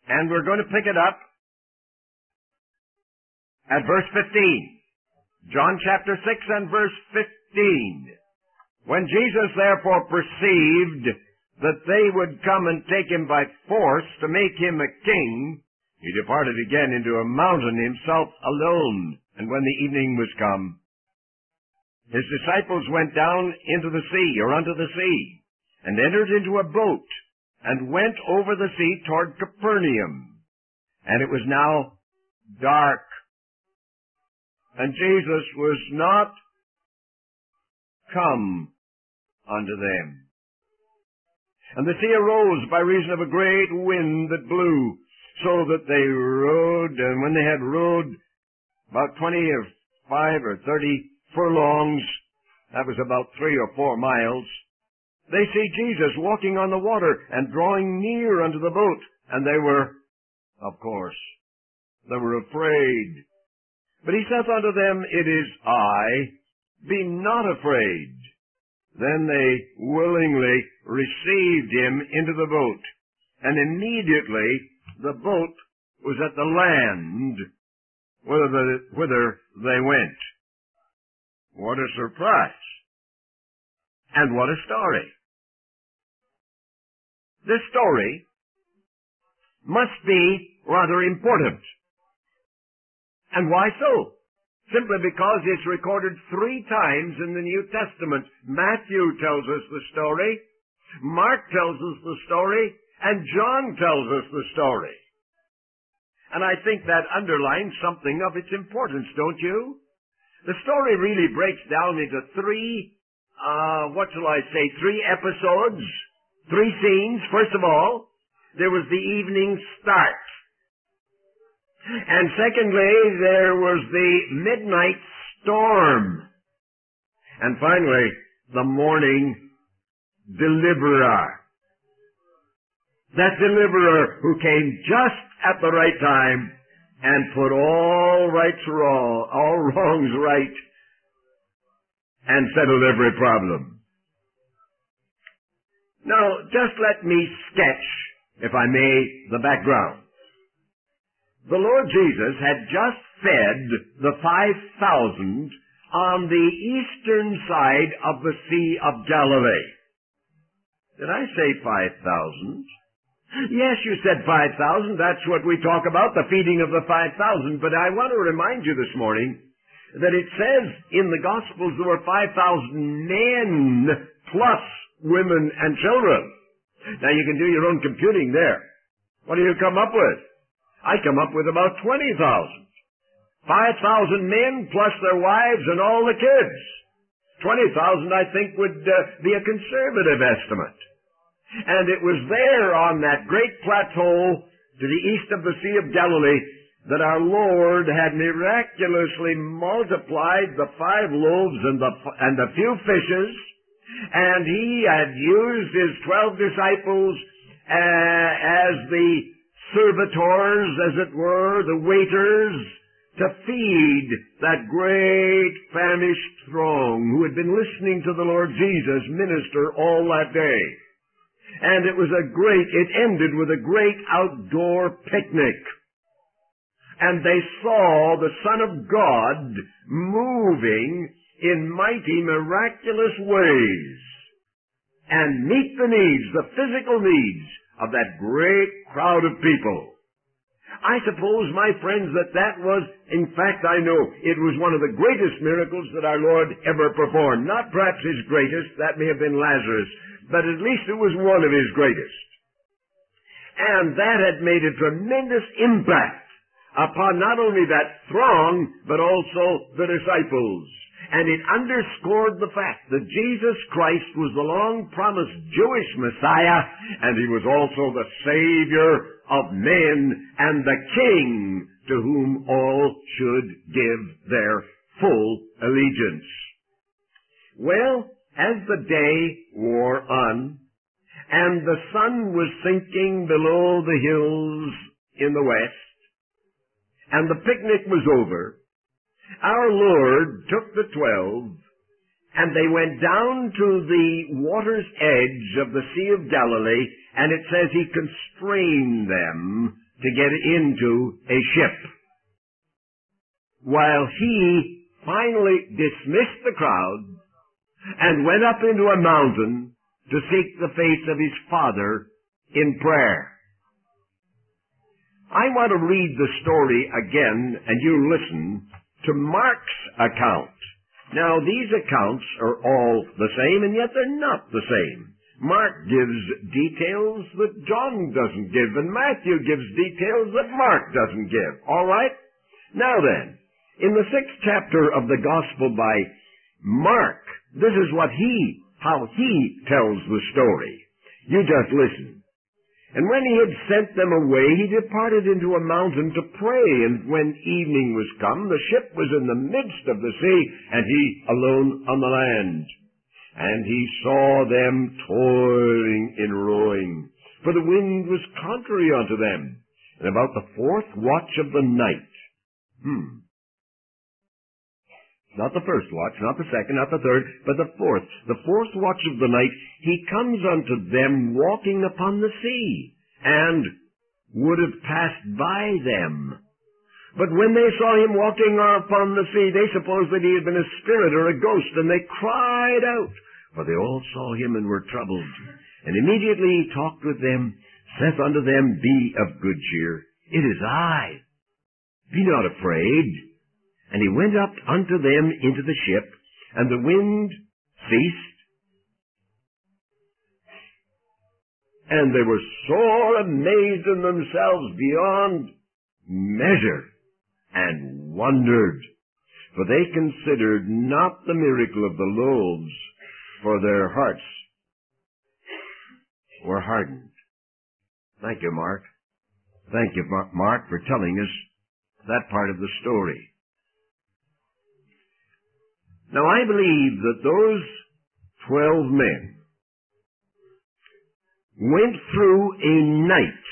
And we're going to pick it up at verse 15. John chapter 6 and verse 15. When Jesus therefore perceived that they would come and take him by force to make him a king, he departed again into a mountain himself alone. And when the evening was come, his disciples went down into the sea, or unto the sea, and entered into a boat, and went over the sea toward Capernaum. And it was now dark, and Jesus was not come unto them. And the sea arose by reason of a great wind that blew, so that they rowed, and when they had rowed about 25 or 30 furlongs, that was about 3 or 4 miles, they see Jesus walking on the water and drawing near unto the boat. And they were, of course, they were afraid. But he saith unto them, It is I, be not afraid. Then they willingly received him into the boat. And immediately the boat was at the land whither they went. What a surprise. And what a story. This story must be rather important. And why so? Simply because it's recorded 3 times in the New Testament. Matthew tells us the story, Mark tells us the story, and John tells us the story. And I think that underlines something of its importance, don't you? The story really breaks down into 3 episodes, 3 scenes. First of all, there was the evening start. And secondly, there was the midnight storm. And finally, the morning deliverer. That deliverer who came just at the right time and put all wrongs right, and settled every problem. Now, just let me sketch, if I may, the background. The Lord Jesus had just fed the 5,000 on the eastern side of the Sea of Galilee. Did I say 5,000? Yes, you said 5,000. That's what we talk about, the feeding of the 5,000. But I want to remind you this morning that it says in the Gospels there were 5,000 men plus women and children. Now you can do your own computing there. What do you come up with? I come up with about 20,000. 5,000 men plus their wives and all the kids. 20,000 I think would be a conservative estimate. And it was there on that great plateau to the east of the Sea of Galilee that our Lord had miraculously multiplied the 5 loaves and the few fishes, and he had used his 12 disciples as the servitors, as it were, the waiters, to feed that great famished throng who had been listening to the Lord Jesus minister all that day. And it ended with a great outdoor picnic. And they saw the Son of God moving in mighty, miraculous ways and meet the needs, the physical needs of that great crowd of people. I suppose, my friends, that was, in fact, I know, it was one of the greatest miracles that our Lord ever performed. Not perhaps his greatest, that may have been Lazarus, but at least it was one of his greatest. And that had made a tremendous impact upon not only that throng, but also the disciples. And it underscored the fact that Jesus Christ was the long-promised Jewish Messiah, and he was also the Savior of men and the King to whom all should give their full allegiance. Well, as the day wore on, and the sun was sinking below the hills in the west, and the picnic was over, our Lord took the 12, and they went down to the water's edge of the Sea of Galilee, and it says he constrained them to get into a ship, while he finally dismissed the crowd and went up into a mountain to seek the face of his Father in prayer. I want to read the story again, and you listen to Mark's account. Now, these accounts are all the same, and yet they're not the same. Mark gives details that John doesn't give, and Matthew gives details that Mark doesn't give. All right? Now then, in the 6th chapter of the Gospel by Mark, this is how he tells the story. You just listen. And when he had sent them away, he departed into a mountain to pray. And when evening was come, the ship was in the midst of the sea, and he alone on the land. And he saw them toiling in rowing, for the wind was contrary unto them. And about the 4th watch of the night, not the 1st watch, not the 2nd, not the 3rd, but the 4th watch of the night, he comes unto them walking upon the sea, and would have passed by them. But when they saw him walking upon the sea, they supposed that he had been a spirit or a ghost, and they cried out, for they all saw him and were troubled. And immediately he talked with them, saith unto them, Be of good cheer, it is I, be not afraid. And he went up unto them into the ship, and the wind ceased, and they were sore amazed in themselves beyond measure, and wondered, for they considered not the miracle of the loaves, for their hearts were hardened. Thank you, Mark. Thank you, Mark, for telling us that part of the story. Now, I believe that those 12 men went through a night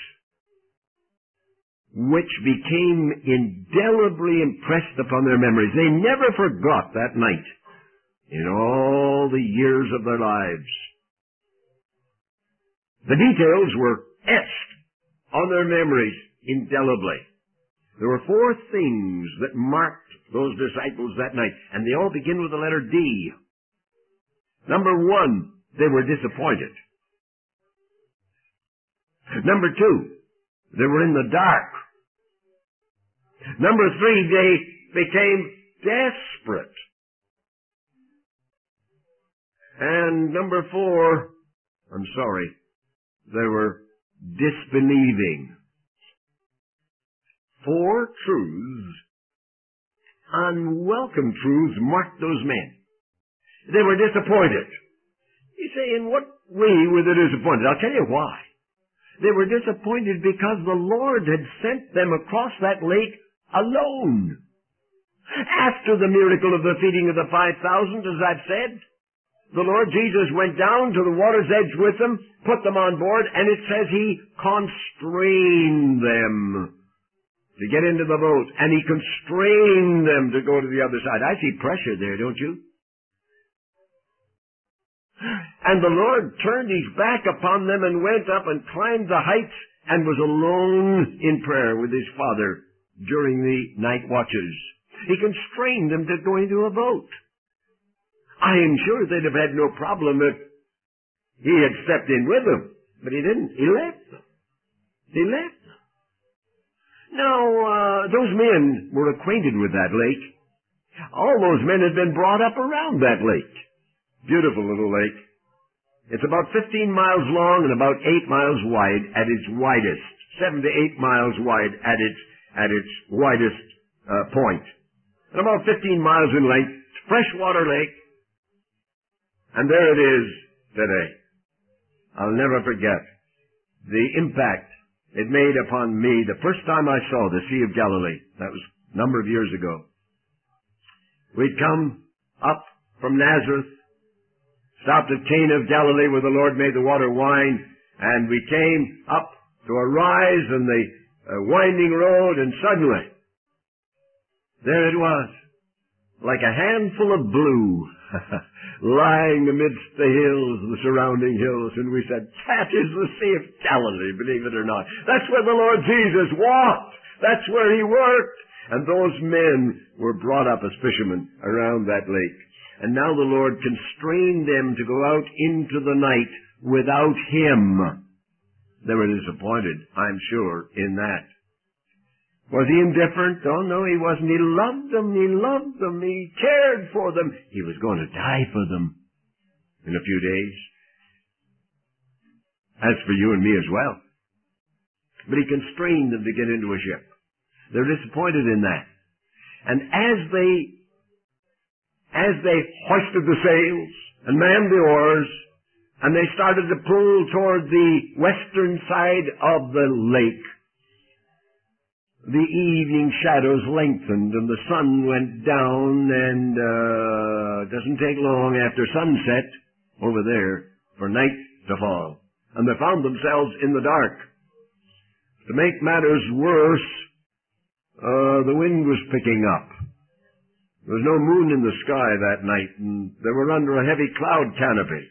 which became indelibly impressed upon their memories. They never forgot that night in all the years of their lives. The details were etched on their memories indelibly. There were 4 things that marked those disciples that night, and they all begin with the letter D. Number 1, they were disappointed. Number 2, they were in the dark. Number 3, they became desperate. And number 4, they were disbelieving. 4 truths, unwelcome truths, marked those men. They were disappointed. You say, in what way were they disappointed? I'll tell you why. They were disappointed because the Lord had sent them across that lake alone. After the miracle of the feeding of the 5,000, as I've said, the Lord Jesus went down to the water's edge with them, put them on board, and it says he constrained them to get into the boat, and he constrained them to go to the other side. I see pressure there, don't you? And the Lord turned his back upon them and went up and climbed the heights and was alone in prayer with his Father during the night watches. He constrained them to go into a boat. I am sure they'd have had no problem if he had stepped in with them, but he didn't. He left them. He left them. Now, those men were acquainted with that lake. All those men had been brought up around that lake. Beautiful little lake. It's about 15 miles long and about 8 miles wide at its widest. 7 to 8 miles wide at its widest point. And about 15 miles in length. Freshwater lake. And there it is today. I'll never forget the impact it made upon me the first time I saw the Sea of Galilee. That was a number of years ago. We'd come up from Nazareth, stopped at Cana of Galilee where the Lord made the water wine, and we came up to a rise in the winding road, and suddenly, there it was, like a handful of blue. lying amidst the hills, the surrounding hills, and we said, that is the Sea of Galilee, believe it or not. That's where the Lord Jesus walked. That's where He worked. And those men were brought up as fishermen around that lake. And now the Lord constrained them to go out into the night without Him. They were disappointed, I'm sure, in that. Was He indifferent? Oh, no, He wasn't. He loved them. He loved them. He cared for them. He was going to die for them in a few days. As for you and me as well. But He constrained them to get into a ship. They're disappointed in that. And as they hoisted the sails and manned the oars, and they started to pull toward the western side of the lake, the evening shadows lengthened and the sun went down, and it doesn't take long after sunset over there for night to fall. And they found themselves in the dark. To make matters worse, the wind was picking up. There was no moon in the sky that night, and they were under a heavy cloud canopy.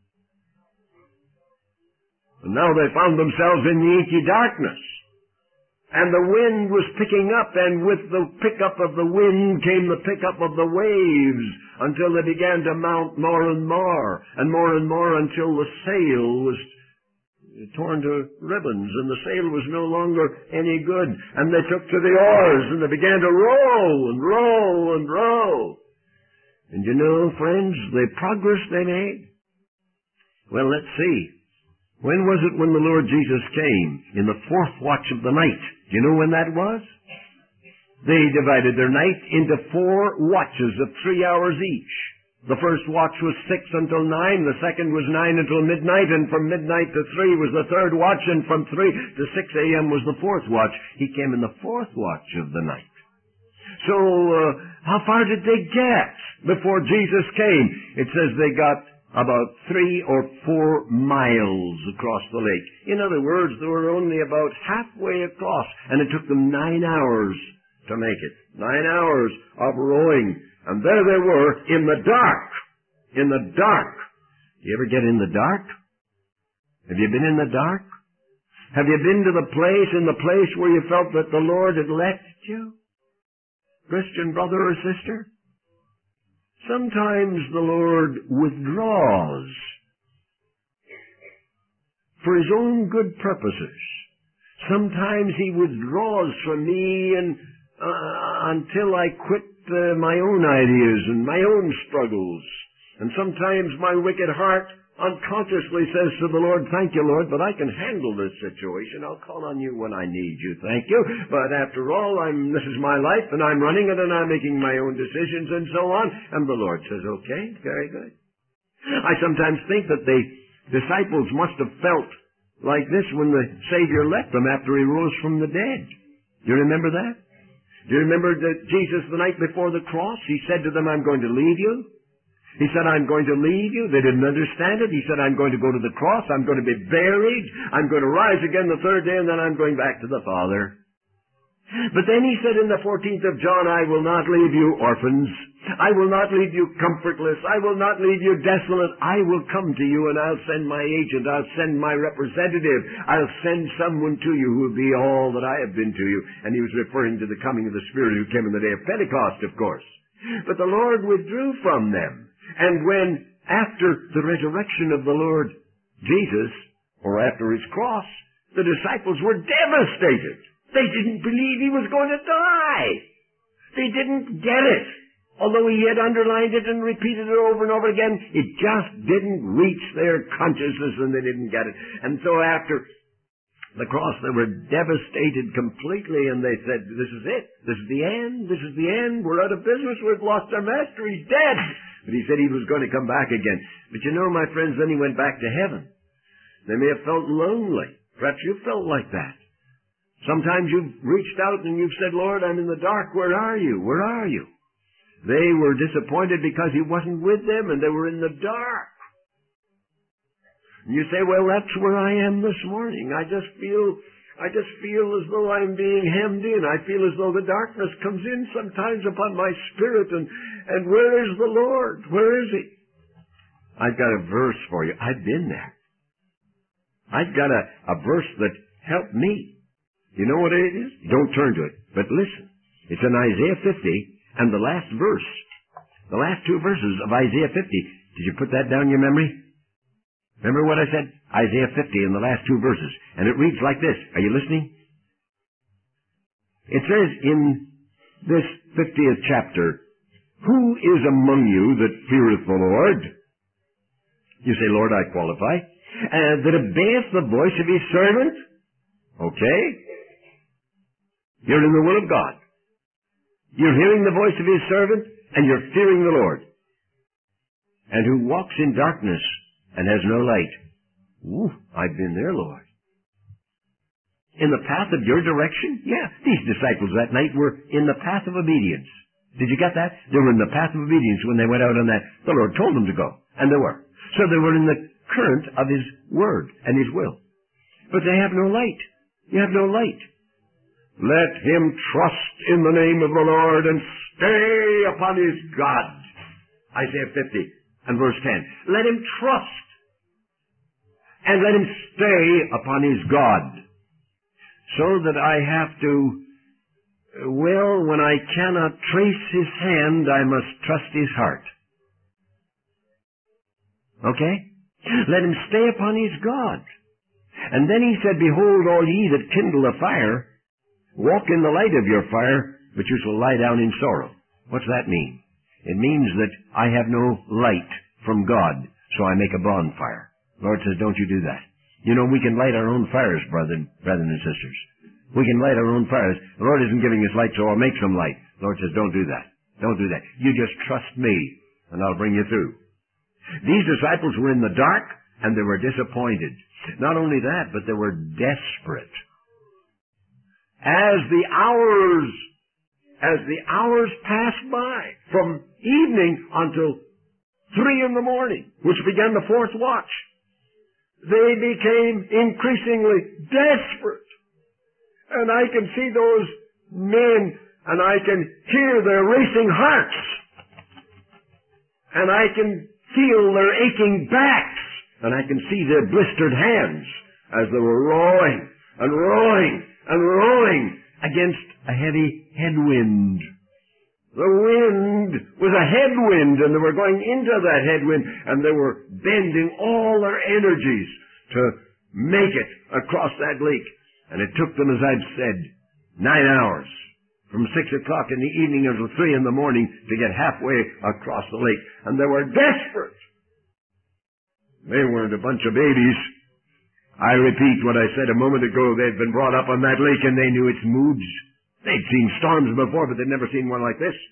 And now they found themselves in the inky darkness. And the wind was picking up, and with the pickup of the wind came the pickup of the waves, until they began to mount more and more, until the sail was torn to ribbons, and the sail was no longer any good. And they took to the oars, and they began to row and row and row. And you know, friends, the progress they made? Well, let's see. When was it when the Lord Jesus came? In the fourth watch of the night. Do you know when that was? They divided their night into 4 watches of 3 hours each. The first watch was 6 until 9, the second was 9 until midnight, and from midnight to 3 was the third watch, and from 3 to 6 a.m. was the fourth watch. He came in the fourth watch of the night. So, how far did they get before Jesus came? It says they got about 3 or 4 miles across the lake. In other words, they were only about halfway across, and it took them 9 hours to make it. 9 hours of rowing. And there they were in the dark. In the dark. You ever get in the dark? Have you been in the dark? Have you been to in the place where you felt that the Lord had left you? Christian brother or sister? Sometimes the Lord withdraws for His own good purposes. Sometimes He withdraws from me until I quit my own ideas and my own struggles. And sometimes my wicked heart unconsciously says to the Lord, thank you, Lord, but I can handle this situation. I'll call on you when I need you, thank you. But after all, this is my life, and I'm running it, and I'm making my own decisions, and so on. And the Lord says, okay, very good. I sometimes think that the disciples must have felt like this when the Savior left them after He rose from the dead. Do you remember that? Do you remember that Jesus, the night before the cross, He said to them, I'm going to leave you? He said, I'm going to leave you. They didn't understand it. He said, I'm going to go to the cross. I'm going to be buried. I'm going to rise again the third day, and then I'm going back to the Father. But then He said in the 14th of John, I will not leave you orphans. I will not leave you comfortless. I will not leave you desolate. I will come to you, and I'll send my agent. I'll send my representative. I'll send someone to you who will be all that I have been to you. And He was referring to the coming of the Spirit who came in the day of Pentecost, of course. But the Lord withdrew from them. And when, after the resurrection of the Lord Jesus, or after His cross, the disciples were devastated. They didn't believe He was going to die. They didn't get it. Although He had underlined it and repeated it over and over again, it just didn't reach their consciousness, and they didn't get it. And so after the cross, they were devastated completely, and they said, this is it. This is the end. This is the end. We're out of business. We've lost our master. He's dead. But He said He was going to come back again. But you know, my friends, then He went back to heaven. They may have felt lonely. Perhaps you felt like that. Sometimes you've reached out and you've said, Lord, I'm in the dark. Where are you? Where are you? They were disappointed because He wasn't with them, and they were in the dark. And you say, well, that's where I am this morning. I just feel I just feel as though I'm being hemmed in. I feel as though the darkness comes in sometimes upon my spirit, and where is the Lord? Where is He? I've got a verse for you. I've been there. I've got a verse that helped me. You know what it is? Don't turn to it, but listen. It's in Isaiah 50, and the last verse, the last two verses of Isaiah 50. Did you put that down in your memory? Remember what I said? Isaiah 50 in the last two verses. And it reads like this. Are you listening? It says in this 50th chapter, "Who is among you that feareth the Lord?" You say, "Lord, I qualify." "That obeyeth the voice of His servant." Okay. You're in the will of God. You're hearing the voice of His servant, and you're fearing the Lord. "And who walks in darkness and has no light." Ooh, I've been there, Lord. In the path of your direction? Yeah, these disciples that night were in the path of obedience. Did you get that? They were in the path of obedience when they went out on that. The Lord told them to go, and they were. So they were in the current of His word and His will. But they have no light. You have no light. "Let him trust in the name of the Lord and stay upon his God." Isaiah 50 and verse 10. Let him trust and let him stay upon his God. So that I have to, when I cannot trace his hand, I must trust his heart. Okay? Let him stay upon his God. And then he said, "Behold, all ye that kindle a fire, walk in the light of your fire, but you shall lie down in sorrow." What's that mean? It means that I have no light from God, so I make a bonfire. The Lord says, don't you do that. You know, we can light our own fires, brethren and sisters. We can light our own fires. The Lord isn't giving us light, so I'll make some light. The Lord says, don't do that. Don't do that. You just trust me, and I'll bring you through. These disciples were in the dark, and they were disappointed. Not only that, but they were desperate. As the hours passed by, from evening until 3 in the morning, which began the fourth watch, they became increasingly desperate. And I can see those men, and I can hear their racing hearts, and I can feel their aching backs, and I can see their blistered hands as they were rowing and rowing and rowing against a heavy headwind. The wind was a headwind, and they were going into that headwind, and they were bending all their energies to make it across that lake. And it took them, as I've said, 9 hours, from 6 o'clock in the evening until 3 in the morning, to get halfway across the lake. And they were desperate. They weren't a bunch of babies. I repeat what I said a moment ago. They'd been brought up on that lake, and they knew its moods. They'd seen storms before, but they'd never seen one like this.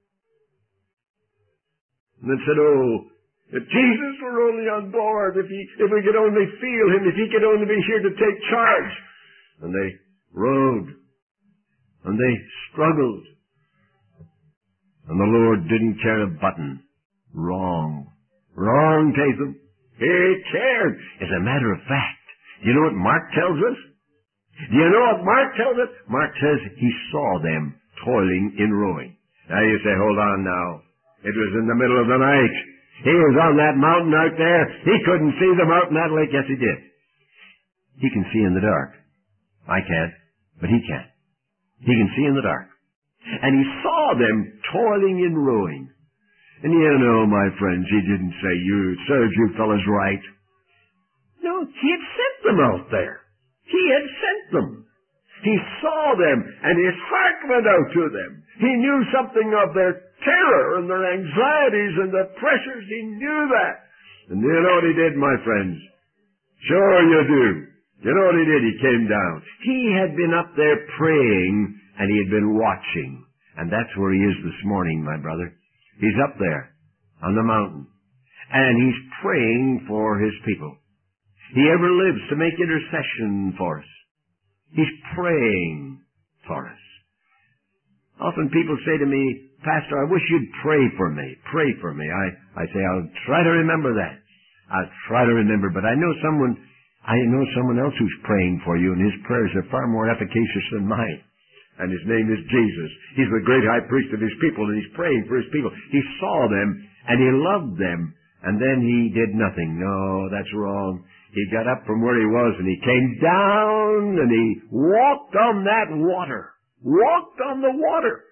And they said, oh, if Jesus were only on board, if we could only feel him, if he could only be here to take charge. And they rowed, and they struggled. And the Lord didn't care a button. Wrong. Wrong, Tatham. He cared. As a matter of fact, do you know what Mark tells us? Do you know what Mark tells us? Mark says he saw them toiling in rowing. Now you say, hold on now. It was in the middle of the night. He was on that mountain out there. He couldn't see them out in that lake. Yes, he did. He can see in the dark. I can't, but he can. He can see in the dark. And he saw them toiling in rowing. And you know, my friends, he didn't say, serves you fellas right. No, he had sent them out there. He had sent them. He saw them, and his heart went out to them. He knew something of their terror and their anxieties and their pressures. He knew that. And you know what he did, my friends? Sure you do. You know what he did? He came down. He had been up there praying, and he had been watching. And that's where he is this morning, my brother. He's up there on the mountain, and he's praying for his people. He ever lives to make intercession for us. He's praying for us. Often people say to me, Pastor, I wish you'd pray for me. Pray for me. I say, I'll try to remember that. I'll try to remember. But I know someone I know someone else who's praying for you, and his prayers are far more efficacious than mine. And his name is Jesus. He's the great high priest of his people, and he's praying for his people. He saw them, and he loved them, and then he did nothing. No, that's wrong. He got up from where he was, and he came down, and he walked on that water. Walked on the water.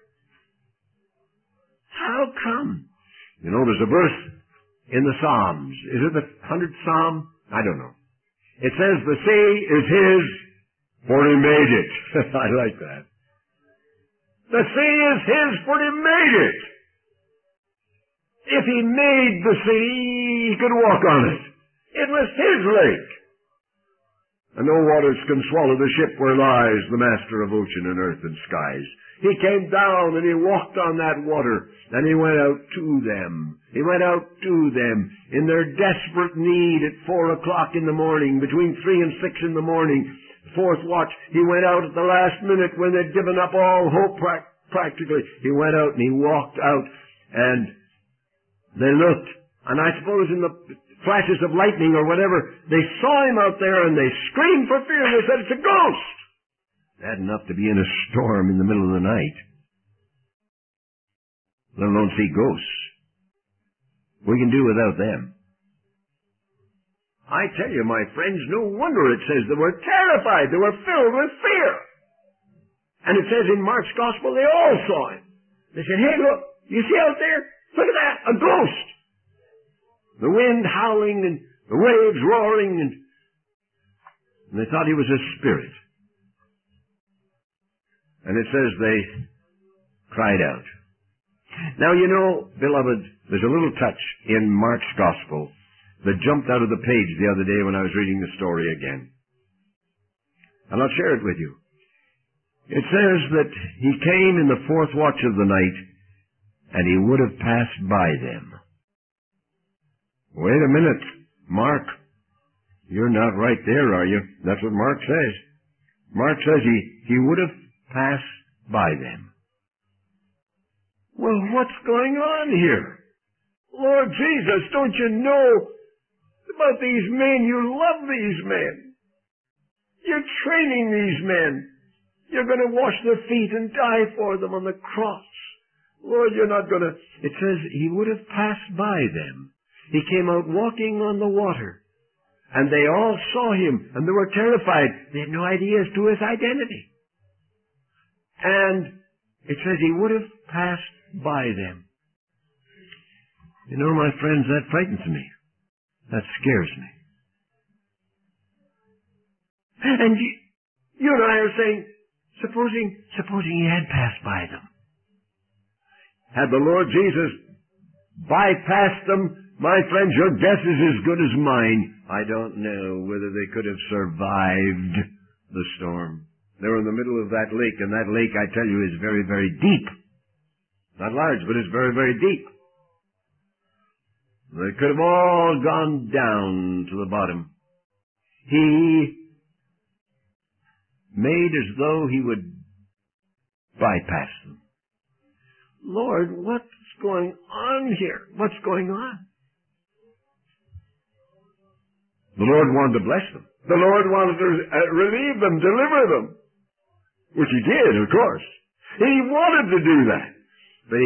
How come? You know, there's a verse in the Psalms. Is it the 100th Psalm? I don't know. It says the sea is his, for he made it. I like that. The sea is his, for he made it. If he made the sea, he could walk on it. It was his lake. And no waters can swallow the ship where lies the master of ocean and earth and skies. He came down and he walked on that water, and he went out to them. He went out to them in their desperate need at 4 o'clock in the morning, between 3 and 6 in the morning, fourth watch. He went out at the last minute when they'd given up all hope practically. He went out and he walked out, and they looked, and I suppose in the flashes of lightning or whatever, they saw him out there and they screamed for fear. They said, "It's a ghost!" Bad enough to be in a storm in the middle of the night, let alone see ghosts. We can do without them. I tell you, my friends, no wonder it says they were terrified. They were filled with fear. And it says in Mark's Gospel, they all saw him. They said, "Hey, look, you see out there? Look at that, a ghost." The wind howling and the waves roaring, and they thought he was a spirit. And it says they cried out. Now, you know, beloved, there's a little touch in Mark's Gospel that jumped out of the page the other day when I was reading the story again. And I'll share it with you. It says that he came in the fourth watch of the night, and he would have passed by them. Wait a minute, Mark. You're not right there, are you? That's what Mark says. Mark says he would have passed by them. Well, what's going on here? Lord Jesus, don't you know about these men? You love these men. You're training these men. You're going to wash their feet and die for them on the cross. Lord, you're not going to... It says he would have passed by them. He came out walking on the water. And they all saw him, and they were terrified. They had no idea as to his identity. And it says he would have passed by them. You know, my friends, that frightens me. That scares me. And you and I are saying, supposing he had passed by them. Had the Lord Jesus bypassed them, my friends, your guess is as good as mine. I don't know whether they could have survived the storm. They were in the middle of that lake, and that lake, I tell you, is very, very deep. Not large, but it's very, very deep. They could have all gone down to the bottom. He made as though he would bypass them. Lord, what's going on here? What's going on? The Lord wanted to bless them. The Lord wanted to relieve them, deliver them. Which he did, of course. He wanted to do that. But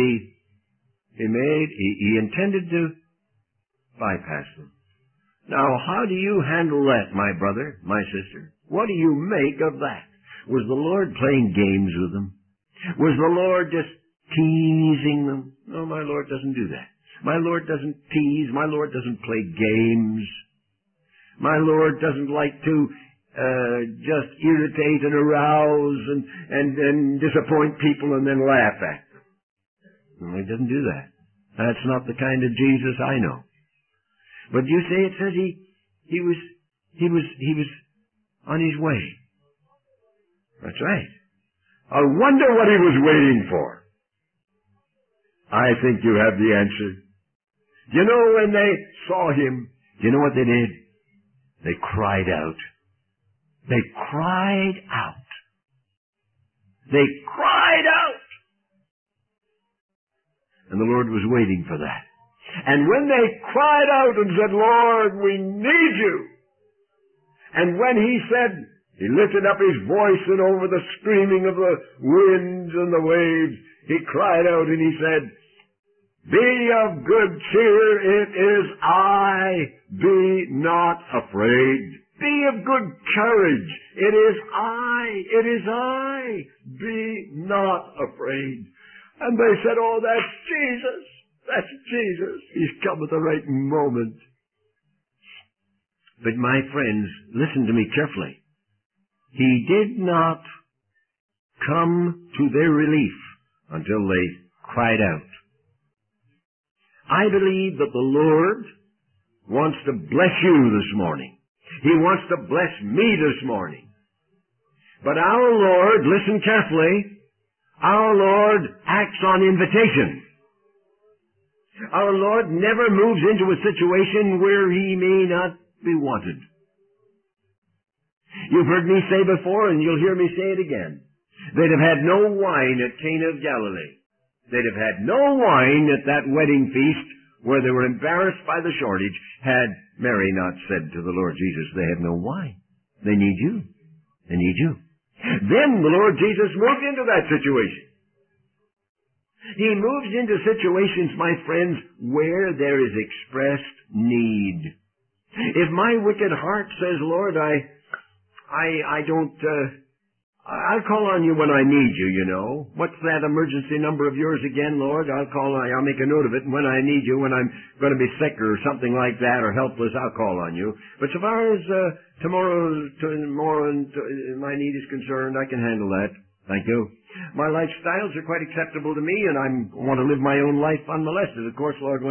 he intended to bypass them. Now, how do you handle that, my brother, my sister? What do you make of that? Was the Lord playing games with them? Was the Lord just teasing them? No, my Lord doesn't do that. My Lord doesn't tease. My Lord doesn't play games. My Lord doesn't like to just irritate and arouse and disappoint people and then laugh at them. No, he doesn't do that. That's not the kind of Jesus I know. But you say it says he was on his way. That's right. I wonder what he was waiting for. I think you have the answer. You know, when they saw him, you know what they did? They cried out. They cried out. They cried out. And the Lord was waiting for that. And when they cried out and said, "Lord, we need you," And when he said, he lifted up his voice, and over the screaming of the winds and the waves, he cried out and he said, "Be of good cheer, it is I, be not afraid." Be of good courage, it is I, be not afraid. And they said, "Oh, that's Jesus, he's come at the right moment." But my friends, listen to me carefully. He did not come to their relief until they cried out. I believe that the Lord wants to bless you this morning. He wants to bless me this morning. But our Lord, listen carefully, our Lord acts on invitation. Our Lord never moves into a situation where he may not be wanted. You've heard me say before, and you'll hear me say it again. They'd have had no wine at Cana of Galilee. They'd have had no wine at that wedding feast where they were embarrassed by the shortage had Mary not said to the Lord Jesus, "They have no wine. They need you. They need you." Then the Lord Jesus moved into that situation. He moves into situations, my friends, where there is expressed need. If my wicked heart says, "Lord, I'll call on you when I need you, you know. What's that emergency number of yours again, Lord? I'll make a note of it, and when I need you, when I'm going to be sick or something like that, or helpless, I'll call on you. But so far as tomorrow and my need is concerned, I can handle that. Thank you. My lifestyles are quite acceptable to me, and I want to live my own life unmolested. Of course, Lord,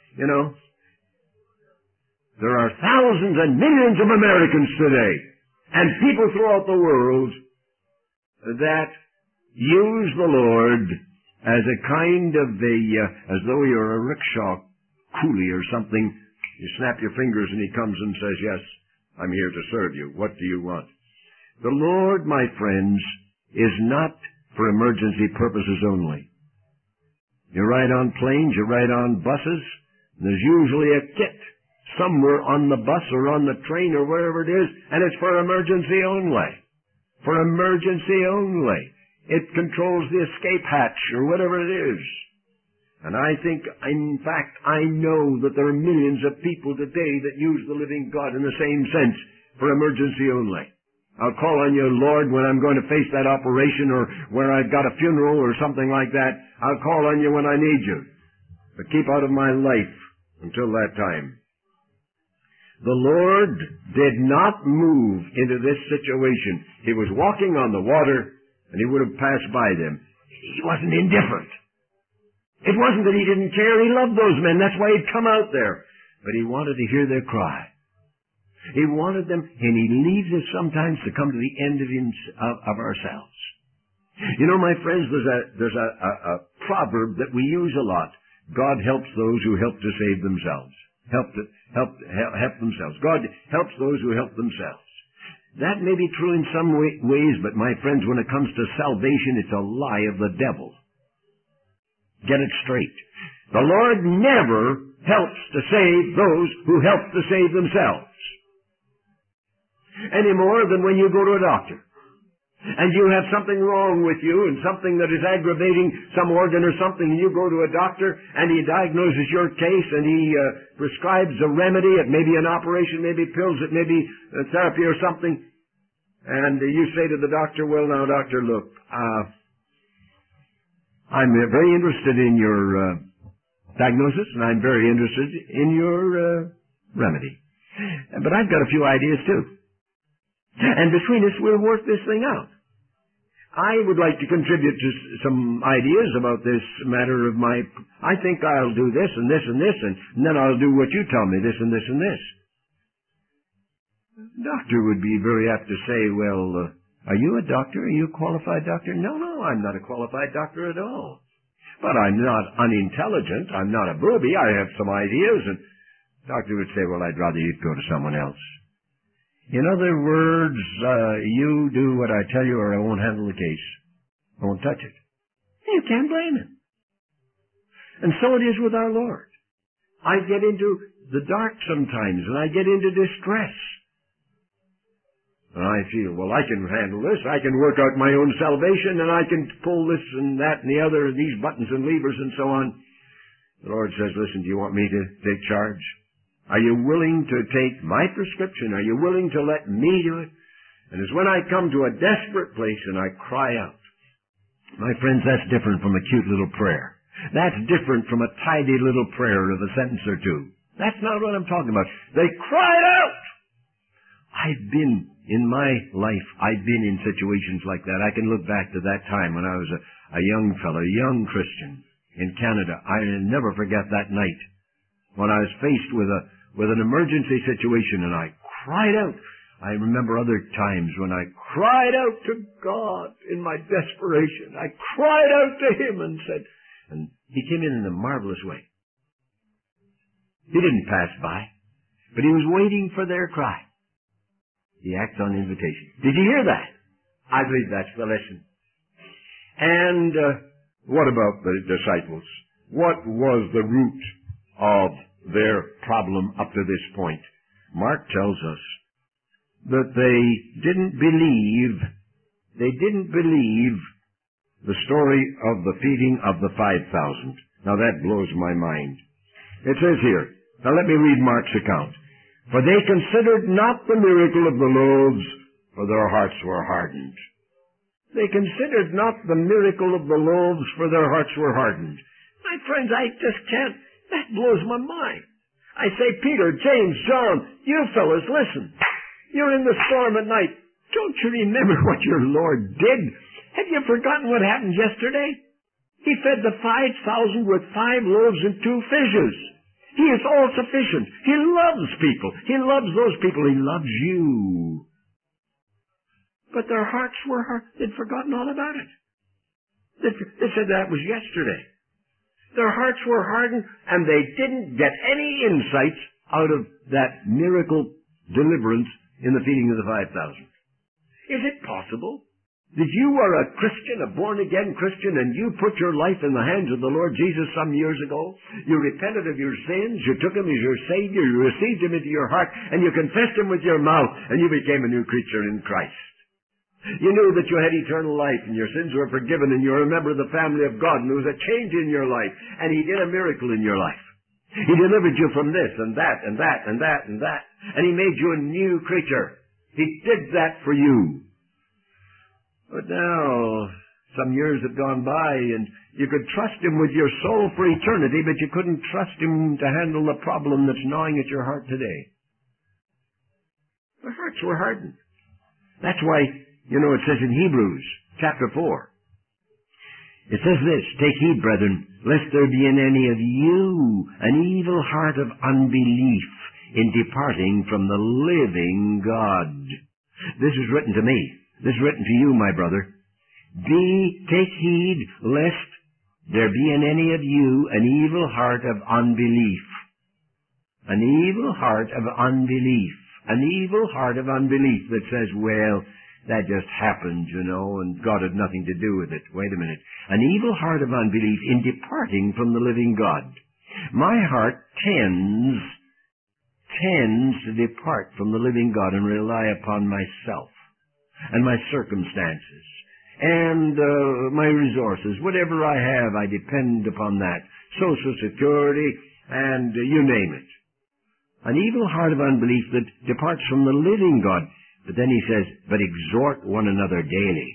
there are thousands and millions of Americans today, and people throughout the world, that use the Lord as a kind of as though you're a rickshaw coolie or something. You snap your fingers and he comes and says, "Yes, I'm here to serve you. What do you want?" The Lord, my friends, is not for emergency purposes only. You ride on planes, you ride on buses, and there's usually a kit somewhere on the bus or on the train or wherever it is, and it's for emergency only. For emergency only. It controls the escape hatch or whatever it is. And I think, in fact, I know that there are millions of people today that use the living God in the same sense, for emergency only. I'll call on you, Lord, when I'm going to face that operation or where I've got a funeral or something like that. I'll call on you when I need you. But keep out of my life until that time. The Lord did not move into this situation. He was walking on the water, and he would have passed by them. He wasn't indifferent. It wasn't that he didn't care. He loved those men. That's why he'd come out there. But he wanted to hear their cry. He wanted them, and he leaves us sometimes to come to the end of ourselves. You know, my friends, there's a proverb that we use a lot. God helps those who help to save themselves. Help themselves. God helps those who help themselves. That may be true in some ways, but my friends, when it comes to salvation, it's a lie of the devil. Get it straight. The Lord never helps to save those who help to save themselves. Any more than when you go to a doctor and you have something wrong with you and something that is aggravating some organ or something, and you go to a doctor and he diagnoses your case and he prescribes a remedy. It may be an operation, maybe pills, it may be therapy or something. And you say to the doctor, "Well, now, doctor, look, I'm very interested in your diagnosis, and I'm very interested in your remedy. But I've got a few ideas, too. And between us, we'll work this thing out. I would like to contribute to some ideas about this matter of I think I'll do this and this and this, and then I'll do what you tell me, this and this and this." The doctor would be very apt to say, "Well, are you a doctor? Are you a qualified doctor?" No, I'm not a qualified doctor at all. But I'm not unintelligent. I'm not a booby. I have some ideas. And the doctor would say, "Well, I'd rather you'd go to someone else. In other words, you do what I tell you or I won't handle the case. I won't touch it." You can't blame him. And so it is with our Lord. I get into the dark sometimes, and I get into distress. And I feel, well, I can handle this. I can work out my own salvation, and I can pull this and that and the other, these buttons and levers and so on. The Lord says, listen, do you want me to take charge? Are you willing to take my prescription? Are you willing to let me do it? And it's when I come to a desperate place and I cry out. My friends, that's different from a cute little prayer. That's different from a tidy little prayer of a sentence or two. That's not what I'm talking about. They cried out! In my life, I've been in situations like that. I can look back to that time when I was a young fellow, a young Christian in Canada. I'll never forget that night when I was faced with an emergency situation and I cried out. I remember other times when I cried out to God in my desperation. I cried out to Him and said, and He came in a marvelous way. He didn't pass by, but He was waiting for their cry. He acts on invitation. Did you hear that? I believe that's the lesson. And what about the disciples? What was the root of their problem up to this point? Mark tells us that they didn't believe the story of the feeding of the 5,000. Now that blows my mind. It says here, now let me read Mark's account. For they considered not the miracle of the loaves, for their hearts were hardened. They considered not the miracle of the loaves, for their hearts were hardened. My friends, I just can't. That blows my mind. I say, Peter, James, John, you fellas, listen. You're in the storm at night. Don't you remember what your Lord did? Have you forgotten what happened yesterday? He fed the 5,000 with 5 loaves and 2 fishes. He is all sufficient. He loves people. He loves those people. He loves you. But their hearts were hard. They'd forgotten all about it. They said that was yesterday. Their hearts were hardened, and they didn't get any insights out of that miracle deliverance in the feeding of the 5,000. Is it possible that you are a Christian, a born-again Christian, and you put your life in the hands of the Lord Jesus some years ago? You repented of your sins, you took Him as your Savior, you received Him into your heart, and you confessed Him with your mouth, and you became a new creature in Christ. You knew that you had eternal life, and your sins were forgiven, and you were a member of the family of God, and there was a change in your life, and He did a miracle in your life. He delivered you from this, and that, and that, and that, and that, and He made you a new creature. He did that for you. But now, some years have gone by, and you could trust Him with your soul for eternity, but you couldn't trust Him to handle the problem that's gnawing at your heart today. Their hearts were hardened. That's why, it says in Hebrews chapter 4, it says this, Take heed, brethren, lest there be in any of you an evil heart of unbelief in departing from the living God. This is written to me. This is written to you, my brother. Take heed, lest there be in any of you an evil heart of unbelief. An evil heart of unbelief. An evil heart of unbelief that says, well, that just happened, and God had nothing to do with it. Wait a minute. An evil heart of unbelief in departing from the living God. My heart tends to depart from the living God and rely upon myself and my circumstances and my resources. Whatever I have, I depend upon that. Social Security and you name it. An evil heart of unbelief that departs from the living God. But then he says, but exhort one another daily.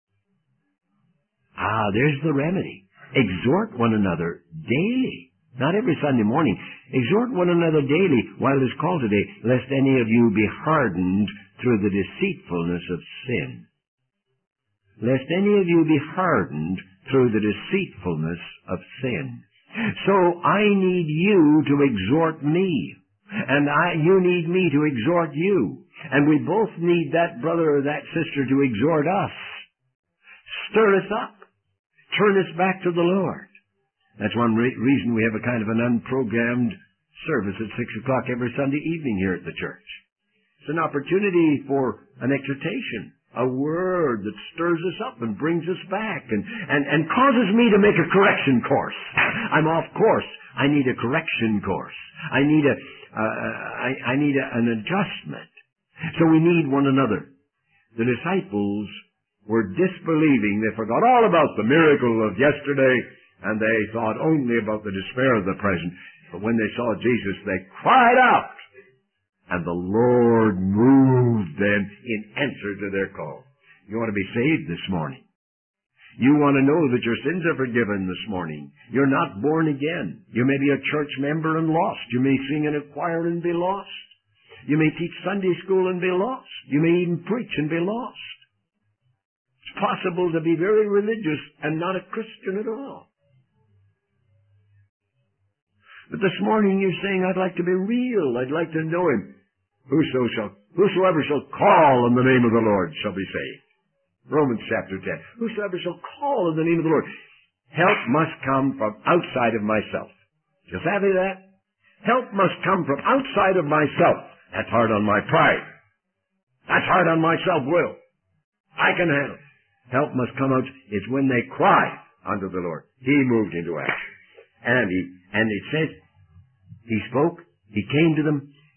There's the remedy. Exhort one another daily. Not every Sunday morning. Exhort one another daily while it's called today, lest any of you be hardened through the deceitfulness of sin. Lest any of you be hardened through the deceitfulness of sin. So I need you to exhort me. And you need me to exhort you. And we both need that brother or that sister to exhort us. Stir us up. Turn us back to the Lord. That's one reason we have a kind of an unprogrammed service at 6 o'clock every Sunday evening here at the church. It's an opportunity for an exhortation, a word that stirs us up and brings us back and causes me to make a correction course. I'm off course. I need a correction course. I need an adjustment. So we need one another. The disciples were disbelieving. They forgot all about the miracle of yesterday, and they thought only about the despair of the present. But when they saw Jesus, they cried out, and the Lord moved them in answer to their call. You want to be saved this morning. You want to know that your sins are forgiven this morning. You're not born again. You may be a church member and lost. You may sing in a choir and be lost. You may teach Sunday school and be lost. You may even preach and be lost. It's possible to be very religious and not a Christian at all. But this morning you're saying, I'd like to be real. I'd like to know Him. Whosoever shall call on the name of the Lord shall be saved. Romans chapter 10. Whosoever shall call on the name of the Lord. Help must come from outside of myself. You savvy that? Help must come from outside of myself. That's hard on my pride. That's hard on my self-will. I can handle it. Help must come out. It's when they cry unto the Lord. He moved into action. And it says, He spoke, He came to them,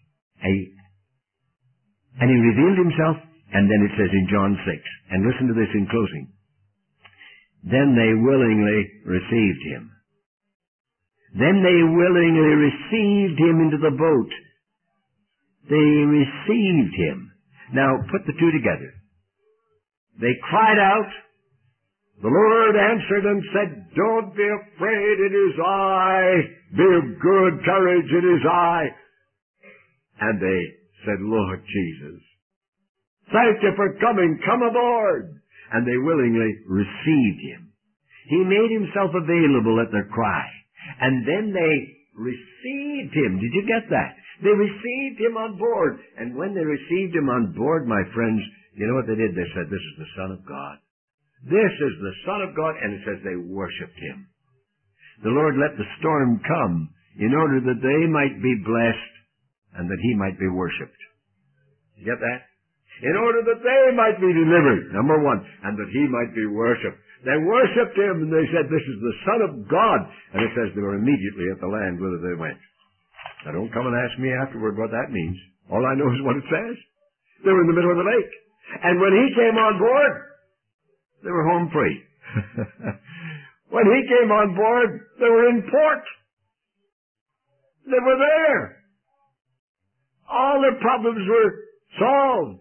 and He revealed Himself, and then it says in John 6, and listen to this in closing. Then they willingly received Him. Then they willingly received Him into the boat. They received Him. Now, put the two together. They cried out. The Lord answered and said, don't be afraid, it is I. Be of good courage, it is I. And they said, Lord Jesus, thank you for coming. Come aboard. And they willingly received Him. He made Himself available at their cry. And then they received Him. Did you get that? They received Him on board. And when they received Him on board, my friends, you know what they did? They said, this is the Son of God. This is the Son of God. And it says they worshipped Him. The Lord let the storm come in order that they might be blessed and that He might be worshipped. You get that? In order that they might be delivered, number one, and that He might be worshipped. They worshipped Him, and they said, this is the Son of God. And it says they were immediately at the land whither they went. Now, don't come and ask me afterward what that means. All I know is what it says. They were in the middle of the lake. And when He came on board, they were home free. When He came on board, they were in port. They were there. All their problems were solved.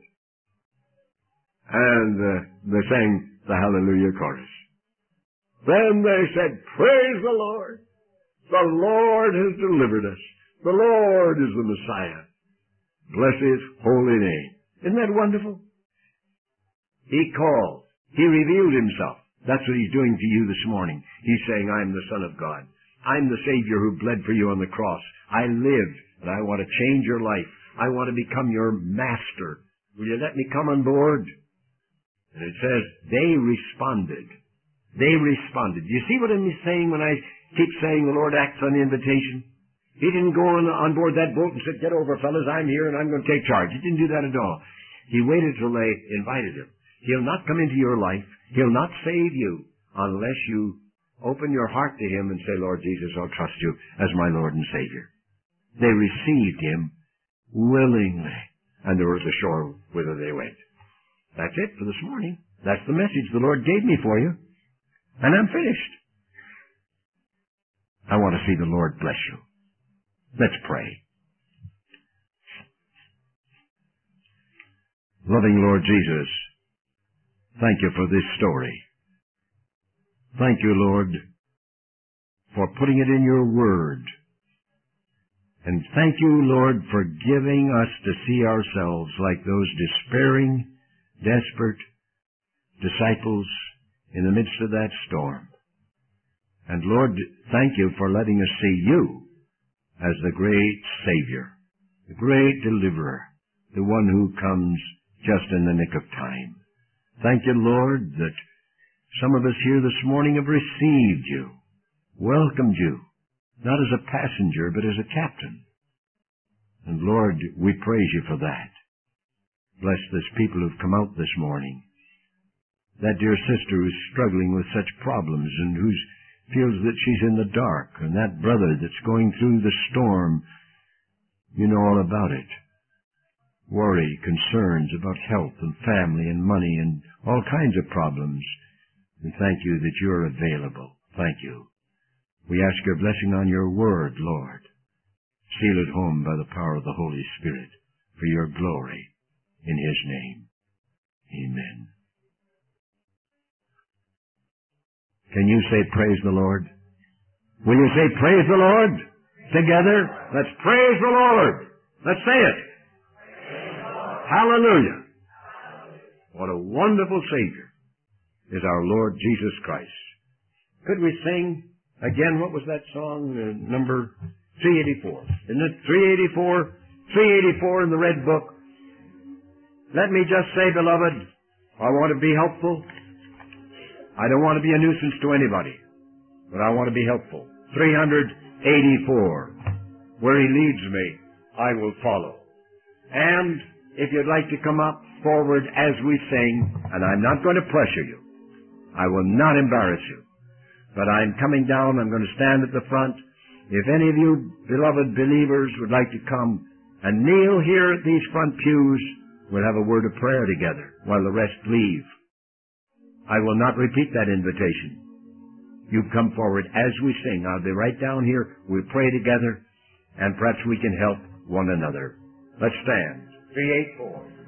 And they sang the Hallelujah chorus. Then they said, praise the Lord. The Lord has delivered us. The Lord is the Messiah. Bless His holy name. Isn't that wonderful? He called. He revealed Himself. That's what He's doing to you this morning. He's saying, I'm the Son of God. I'm the Savior who bled for you on the cross. I lived, and I want to change your life. I want to become your master. Will you let me come on board? And it says, they responded. They responded. Do you see what I'm saying when I keep saying the Lord acts on invitation? He didn't go on board that boat and said, get over, fellas, I'm here and I'm going to take charge. He didn't do that at all. He waited till they invited Him. He'll not come into your life. He'll not save you unless you open your heart to Him and say, Lord Jesus, I'll trust you as my Lord and Savior. They received Him willingly, and they were at the shore whither they went. That's it for this morning. That's the message the Lord gave me for you. And I'm finished. I want to see the Lord bless you. Let's pray. Loving Lord Jesus, thank you for this story. Thank you, Lord, for putting it in your word. And thank you, Lord, for giving us to see ourselves like those despairing, desperate disciples in the midst of that storm. And Lord, thank you for letting us see you as the great Savior, the great deliverer, the one who comes just in the nick of time. Thank you, Lord, that some of us here this morning have received you, welcomed you, not as a passenger, but as a captain. And Lord, we praise you for that. Bless these people who've come out this morning. That dear sister who's struggling with such problems and who feels that she's in the dark, and that brother that's going through the storm. You know all about it. worry, concerns about health and family and money and all kinds of problems. We thank you that you're available. Thank you. We ask your blessing on your word, Lord. Seal it home by the power of the Holy Spirit for your glory. In his name, amen. Can you say praise the Lord? Will you say praise the Lord together? Let's praise the Lord. Let's say it. Hallelujah. What a wonderful Savior is our Lord Jesus Christ. Could we sing again? What was that song? Number 384. Isn't it 384? 384 in the Red Book. Let me just say, beloved, I want to be helpful. I don't want to be a nuisance to anybody, but I want to be helpful. 384. Where he leads me, I will follow. And if you'd like to come up forward as we sing, and I'm not going to pressure you. I will not embarrass you. But I'm coming down, I'm going to stand at the front. If any of you beloved believers would like to come and kneel here at these front pews, we'll have a word of prayer together while the rest leave. I will not repeat that invitation. You come forward as we sing. I'll be right down here. We'll pray together, and perhaps we can help one another. Let's stand. 384.